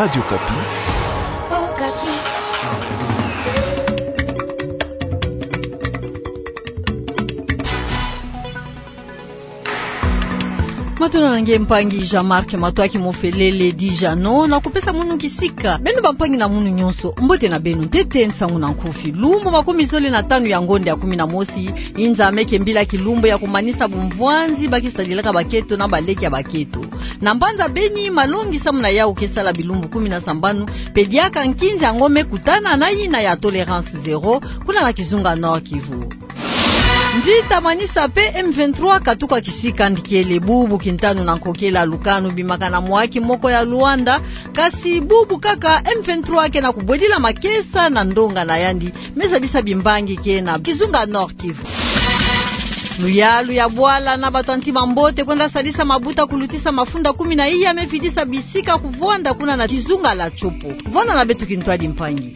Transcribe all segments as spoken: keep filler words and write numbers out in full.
Radio Kapi. Oh, Kapi. Matuna nange mpangi Jean-Marc Matwaki mofelele dijano na kupesa munu kisika. Benu bampangi na munu nyonso. Mbote na benu tete nsangu na nkufi. Lumbo makumi zole na tanu ya ngonde ya kumi na mosi. Inza ameke mbila kilumbo ya kumanisa bumvwanzi baki stadilaka baketo na baleki ya baketo. Na mbanza beni malongi samuna ya ukesala bilumbu kumi na sambanu. Pediaka nkinzi ya ngome kutana na ina ya tolerance zero. Kuna na Kizunga Nord Kivu. Ndita manisa pe M vingt-trois katuka kisika ndikele bubu kintanu na nkokela lukanu bimakana mwaki moko ya Luanda kasi bubu kaka M vingt-trois ke na kubwedila makesa na ndonga na yandi meza bisa bimbangi ke na Kizunga Nord Kivu. Luyalu ya bwala na batanti mambote kwenda salisa mabuta kulutisa mafunda kumi na iya mefidisa bisika kuvwanda kuna na Kizunga la chopo. Vwana na betu kintwadi mpangi.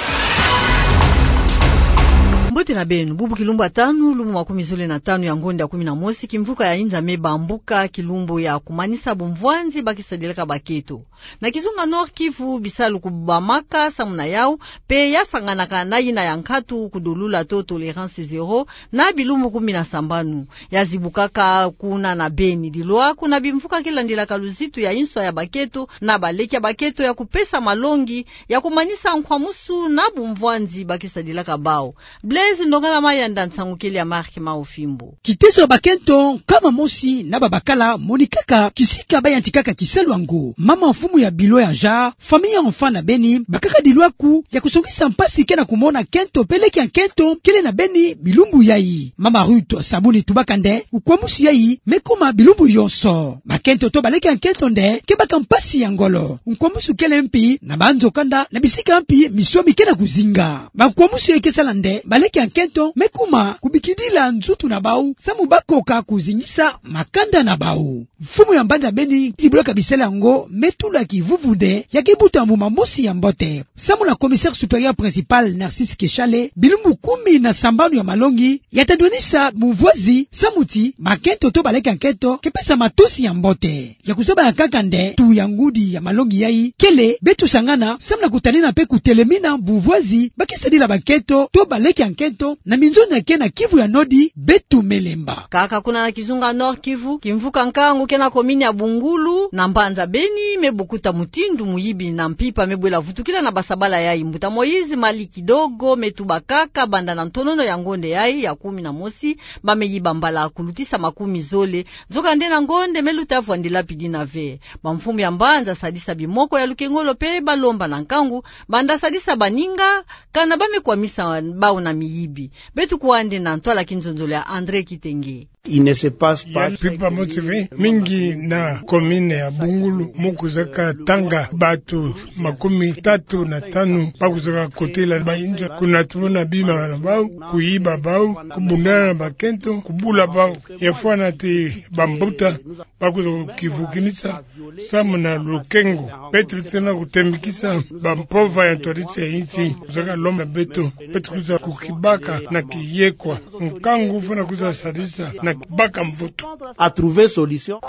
Mbote na benu, bubu kilumbu atanu, lumu makumi zule na tanu ya ngonde ya kumi na mosi, kimvuka ya inza meba mbuka kilumbu ya kumanisa bumvwanzi baki sadileka baketo. Na Kizunga Nord Kivu bisalu kubamaka samuna yao, pe ya sanganaka na ina ya nkatu kudulula to tolerance zero, na bilumbu kumi na sambanu. Ya zibukaka kuna na beni diloa, kuna bimvuka kila ndila kaluzitu ya inswa ya baketo, na baleki ya baketo ya kupesa malongi, ya kumanisa nkwamusu na bumvwanzi baki sadileka bao. Blaise ndongala mayanda nsangukeli ya marke maofimbo. Kiteso bakento kama mosi na babakala monikaka kisika bayantikaka kiselwango. Mama mfumu ya bilo ya ja, familia enfant na beni, bakaka dilwaku ya kusongisa mpasi kena kumona kento peleki ya kento kile na beni bilumbu yai. Mama Ruto sabuni tubakande, ukwamusi yai mekuma bilumbu yonso. Bakento to baleki ya kento nde, kebaka mpasi ya ngolo. Ukwamusu kele mpi na banzo kanda na bisika mpi miswami kena kuzinga. Bakwamusu ya kesala nde, baleki ya kento mekuma kubikidila nzutu na bau samu bakoka kuzinyisa makanda na bau. Mfumu ya mbanda beni tibloka bisela ngo metula kivuvude ya kibuta muma mosi ya mbote. Samu la commissaire supérieur principal Narcisse Keshale bilumbu kumi na sambanu ya malongi yatadonisa muvwazi samuti makento to baleki ya kento kepesa matosi ya mbote. Ya kusoba ya kakande tu ya ngudi ya malongi yai kele betu sangana samu na kutanina pe kutelemina muvwazi bakisadila baketo to baleki ya kento na minzona kena Kivu ya Nodi betu melemba. Kaka kuna na Kizunga Nord Kivu, kimvuka nkangu kena komini ya Bungulu, na mbanza beni mebukuta mutindu muyibi na mpipa mebwela vutukila na basabala yai. Mbuta Moizi mali kidogo metuba kaka banda na ntonono ya ngonde yai ya kumi na mosi, bameyiba mbala kulutisa makumi zole. Zoka ndena ngonde melutafu andila pidi na ve. Bamfumu ya mbanza sadisa bimoko ya lukengolo pe balomba na nkangu, banda sadisa baninga, kana bame kwa misa bao na miyibi. Betu kuande na ntwala kinzonzole ya Andre Kitenge. Il ne se passe pas pipa motive mingi na komine ya Bungulu mukuzaka tanga batu makumi tatu na tanu bakuzaka kotela bainja kuna tuna bima na bau kuiba bau kubundana na bakento kubula bau yafana ti bambuta bakuzaka kivukinisa samu na lukengo petri tena kutembikisa bampova ya toritse inchi kuzaka lomba beto petri kuzaka kukibaka na kiyekwa nkangu funa kuzaka sadisa na baka mvuto a trouver solution.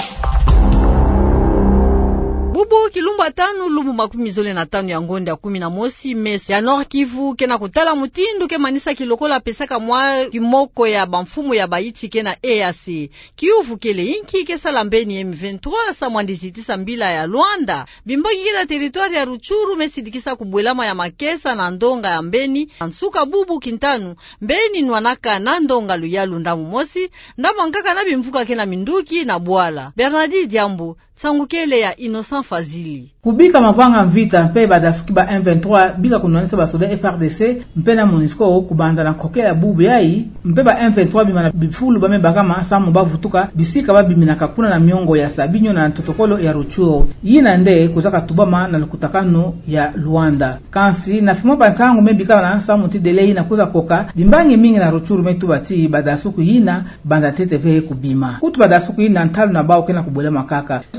Bubu kilumbu atanu lumu makumi zole na tanu ya ngonde ya kumi na mosi meso ya Nord Kivu kena kutala mutindu ke manisa kilokola pesaka mwa kimoko ya bamfumu ya baiti kena E A C kiuvu kele inki kesala mbeni M vingt-trois sa mwandizitisa mbila ya Luanda bimbaki kila territoire ya Ruchuru mesidikisa kubwelama ya makesa na ndonga ya mbeni ansuka bubu kintanu mbeni nwanaka na ndonga luyalu ndamu mosi ndamu ankaka na bimvuka kena minduki na bwala. Bernardi Diambu sangukele ya Innocent Fazili kubika mavanga vita mpe badasuki ba M vingt-trois bika kunonisa ba soda F R D C mpe na MONUSCO kubanda na kokela bubu yai mpe ba M vingt-trois bimana bifulu bame bakama samu bavutuka bisika babimina kakuna na miongo ya Sabinyo na totokolo ya Ruchuru yina nde kuzaka tubama na lukutakano ya Luanda kansi na fimo bantangu mebika na samu ti delay na kuza koka limbangi mingi na Ruchuru metubati badasuku yina banda T T V kubima kutu badasuku yina ntalo na bao kena kubole makaka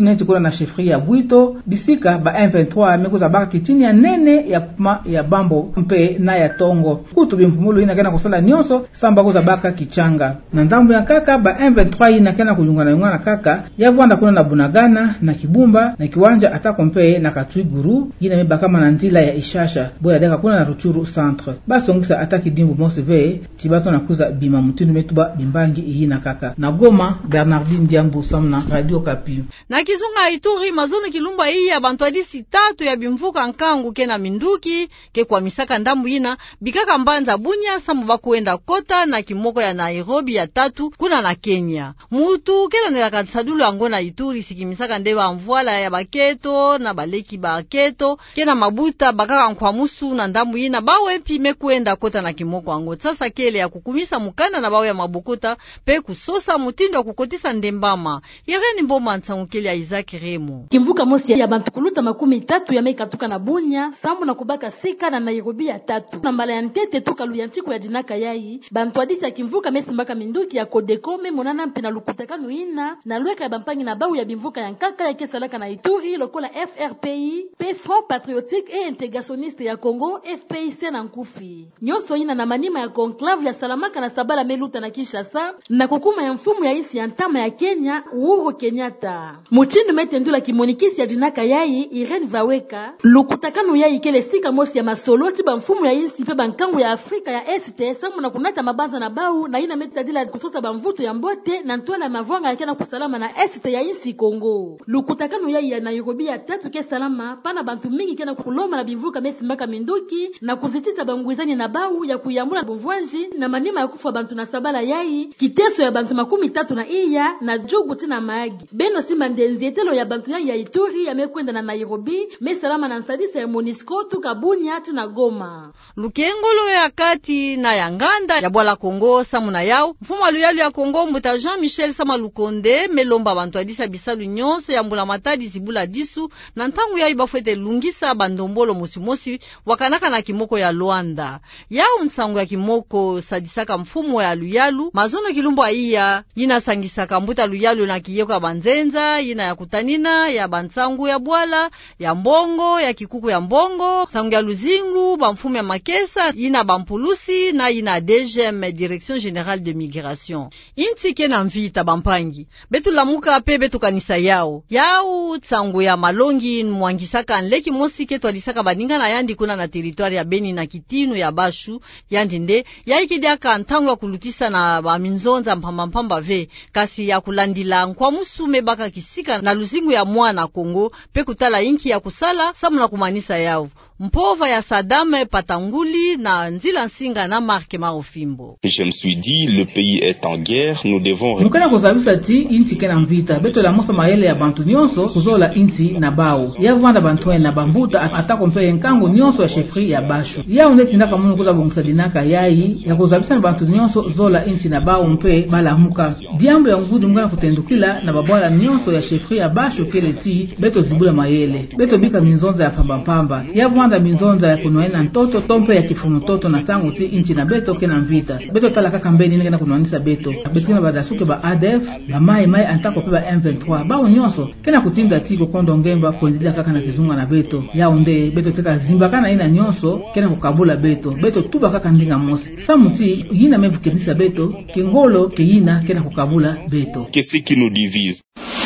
neti kuna na chefri ya Bwito bisika ba M vingt-trois mekuza baka kitini ya nene ya kuma ya Bambo mpe na ya Tongo kutu bimfumulo ina kena kusala nyonso samba kuza baka Kichanga na ndambo ya kaka ba M vingt-trois ina kena kujungana yungana kaka yavwanda kuna na Bunagana na Kibumba na Kiwanja atako mpe na Katwiguru ina mebaka na nzila ya Ishasha boya deka kuna na Ruchuru centre basongisa ataki dimbu moseve tibato na kuza bima mutinu metuba bimbangi ina kaka na Goma Bernardine Diambu samna Radio Kapi na Kizunga Ituri mazono kilumba hii ya bantu hadisi tatu ya bimvuka nkangu kena minduki ke kwa misaka ndambu ina bikaka mbanza Bunya samu bakuenda Kota na kimoko ya Nairobi ya tatu kuna na Kenya mutu kena nila katsadulu angona Ituri sikimisaka ndeba mvuala ya baketo na baleki baketo kena mabuta bakaka nkwa musu na ndambu ina bawe pime kuenda Kota na kimoko ango sasa kele ya kukumisa mukana na bawe ya mabukuta pe kusosa mutindo wa kukotisa ndembama Irene Mboma nsangukele ya Isaac Remo kimvuka mosi ya bantu kuluta makumi tatu ya meka tuka na Bunya sambu na kubaka sika na Nairobi ya tatu na mbala ya ntete tuka luyantiku ya dinaka yai bantu adisi ya kimvuka mesi mbaka minduki ya Kodekome monana mpina lukutakanu ina na lueka ya bampangi na bawu ya bimvuka ya nkaka ya kesalaka na Ituri lokola F R P I P Front Patriotique et Integrationniste ya Congo F P I C na nkufi nyoso ina na manima ya conclave ya Salamaka na Sabala Meluta na Kinshasa na kukuma ya mfumu ya isi ya ntama ya Kenya Uhuru Kenyatta muchindu metendula kimonikisi ya dinaka yai Irene Vaweka lukutakanu yai kele sika mosi ya masoloti ba mfumu ya isi pe bankangu ya Afrika ya Este samu na kunata mabanza na bau na ina metadila kusosa ba mvuto ya mbote na ntwala mavwanga ya kena kusalama na Este ya isi Kongo lukutakanu yai ya Nairobi ya tatu ke salama pana bantu mingi kena kuloma na bivuka mesi mbaka minduki na kuzitisa bangwizani na bau ya kuyambula bumvwanji na manima ya kufa bantu na Sabala yai kiteso ya bantu makumi tatu na iya na jugu tina maagi beno simba ndenzietelo ya bantu yai ya Ituri ya mekwenda na Nairobi mesalama na nsadisa ya Monisco tuka Bunya tina Goma lukengolo ya kati na ya nganda ya bwala Kongo samu na yao mfumu aluyalu ya Kongo mbuta Jean-Michel Sama Lukonde melomba bantu adisa bisalu nyonso ya mbula matadi zibula disu na ntangu yai bafwete lungisa bandombolo musimosi wakanaka na kimoko ya Luanda yao nsangu ya kimoko sadisaka mfumu ya luyalu mazono kilumbo aiya yina sangisaka mbuta luyalu na kiyeko ya banzenza yina ya kutanina ya bansangu ya bwala ya mbongo ya kikuku ya mbongo sangu ya luzingu bamfumu ya makesa yina bampulusi na yina D G M Direction Générale de Migration inti kena mvita bampangi betu lamuka pe betu kanisa yao yao sangu ya malongi mwangisaka nleki mosi ketu alisaka baninga na yandi kuna na territoire ya Beni na Kitinu ya Bashu yandi nde yaikidiaka ntangu ya kulutisa na baminzonza mpamba mpamba ve kasi ya kulandila nkwa musume baka kisika na luzingu ya mwana Kongo pe kutala inki ya kusala samu na kumanisa yao mpova ya Sadame Patanguli na nzila nsinga na Marke Marofimbo. Je me suis dit le pays est en guerre, nous devons nukana kuzabisa ti inti kena mvita beto la mosa maele ya bantu nyonso kuzola inti na bao ya vanda bantu na bambuta atako mpe nkango nyonso ya chefri ya Bashu ya uneti ndaka munu kuza bongsa dinaka yai ya kuzabisa na bantu nyonso zola inti na bao mpe bala muka diambo ya ngudu mungana kutendukila na babwala nyonso ya chefri ya Bashu kele ti beto zibula mayele beto bika minzonza ya pamba pamba ya vanda minzonza ya kunoena ntoto tompe ya kifuno toto na tangu ti inchi na beto kena mvita beto tala kaka mbeni nene kena kunoanisa beto beto na badasuke ba A D F na mai mai antako pe ba M vingt-trois bao nyonso kena kutinda ti kokondo ngemba kuendelea kaka na kizunga na beto ya unde beto teka zimba kana ina nyonso kena kukabula beto beto tuba kaka ndinga mosi samuti yina mevu kenisa beto kengolo ke yina kena kukabula beto qu'est-ce qui nous divise.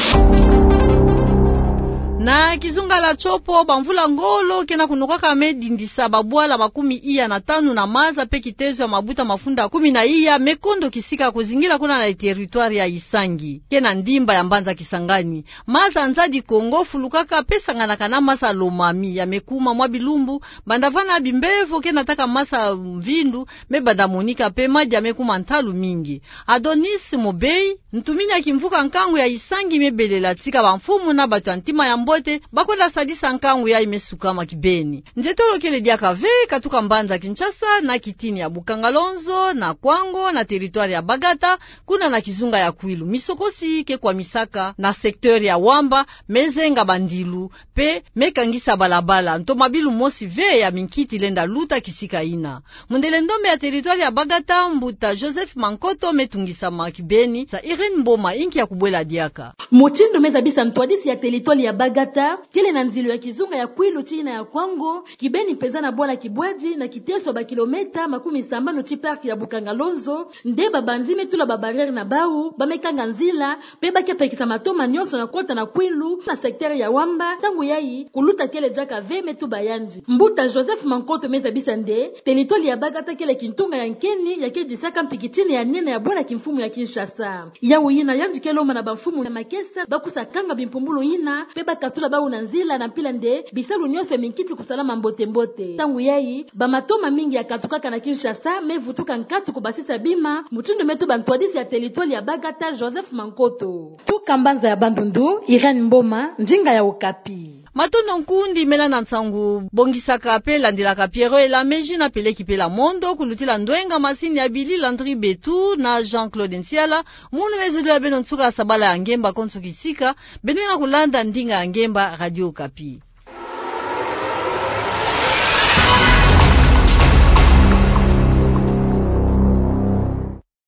Na kizunga la chopo bamvula ngolo kena kunokaka medindisa babwala makumi iya na tanu na maza pe kitezo ya mabuta mafunda kumi na iya mekondo kisika kuzingila kuna na territoire ya Isangi kena ndimba ya Mbanza Kisangani maza nzadi Kongo fulukaka pesa nganaka na masa Lomami ya mekuma mwa bilumbu bandavana bimbevo kena taka masa mvindu me bandamonika pe maji ya mekuma ntalu mingi Adonis Mobei ntuminya kimvuka nkangu ya Isangi mebelela tika bamfumu na batu antima ya mbo mbote bakwenda sadisa nkangu ya imesukama kibeni nzetolo kele dia kave katuka mbanza Kinshasa na kitini ya Bukangalonzo na Kwango na teritwari ya Bagata kuna na kizunga ya Kwilu misokosi ke kwa misaka na sektori ya Wamba mezenga bandilu pe mekangisa balabala ntomabilu mosi ve ya minkiti lenda luta kisika ina mundele ndombe ya teritwari ya Bagata mbuta Joseph Mankoto metungisa makibeni za Irene Mboma inki ya kubwela diaka mutindo meza bisa ntwadisi ya teritwari ya Bagata kile na nzilu ya kizunga ya Kwilu china ya Kwango kibeni pezana bwala kibwaji na kiteso ba kilometa makumi sambano chi park ya Bukangalonzo nde babandime tula babarriere na bau bamekanga nzila pe bakepekisa matoma nyonso na kota na Kwilu na sekteri ya Wamba tangu yai kuluta kele jaka veme tu bayandi mbuta Joseph Mankoto meza bisa nde teritwari ya Bagata kele kintunga ya nkeni ya kedisaka mpikitini ya nene ya bwana kimfumu ya Kinshasa yawo yina yanji keloma na bamfumu na makesa bakusa kanga bimpumbulo yina pe bakatula bau na nzila na mpila nde bisalu nyonso minkiti kusalama mbote mbote tangu yai bamatoma mingi ya katukaka na Kinshasa mevutuka nkatu kubasisa bima mutundu metu bantwadisi ya teritwari ya Bagata Joseph Mankoto tukambanza ya Bandundu Irene Mboma njinga ya Okapi matondo nkundi mela na nsangu bongisaka pe landilaka Piero ela meji na peleki pe la mondo kulutila ndwenga masini ya Billy Landry Betu na Jean-Claude Nsiala munu mezudu ya beno nsuka sabala ya ngemba konso kisika beno na kulanda ndinga ya ngemba Radio Okapi.